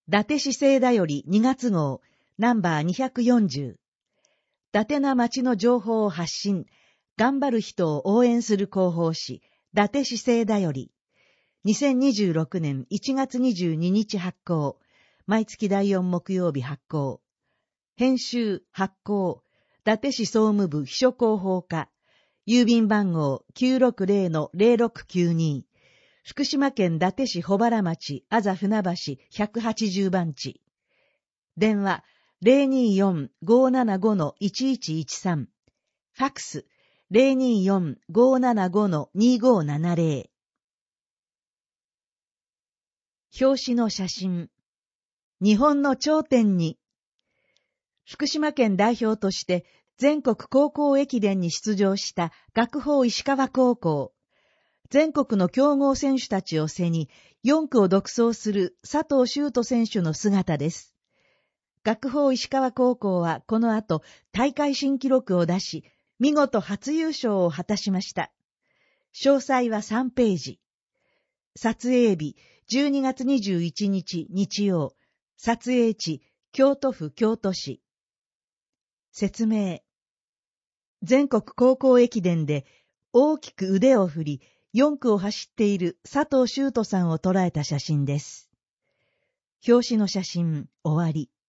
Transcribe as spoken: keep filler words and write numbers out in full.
伊達市政だよりにがつ号、ナンバーにひゃくよんじゅう。伊達な町の情報を発信、頑張る人を応援する広報誌、伊達市政だより。にせんにじゅうろくねんいちがつにじゅうににち発行。毎月だいよん木曜日発行。編集、発行、伊達市総務部秘書広報課。郵便番号 きゅうろくぜろのぜろろくきゅうに。福島県伊達市保原町あざ船橋ひゃくはちじゅうばんち。電話 ゼロにーよん ごーななご のいちいちいちさん。ファックス ゼロにーよん ごーななご のにーごーななぜろ。表紙の写真。日本の頂点に。福島県代表として全国高校駅伝に出場した学法石川高校。全国の強豪選手たちを背によんくを独走する佐藤修斗選手の姿です。学法石川高校はこの後大会新記録を出し、見事初優勝を果たしました。詳細はさんページ。撮影日じゅうにがつにじゅういちにち日曜。撮影地京都府京都市。説明。全国高校駅伝で大きく腕を振り、よんくを走っている佐藤修斗さんを捉えた写真です。表紙の写真、終わり。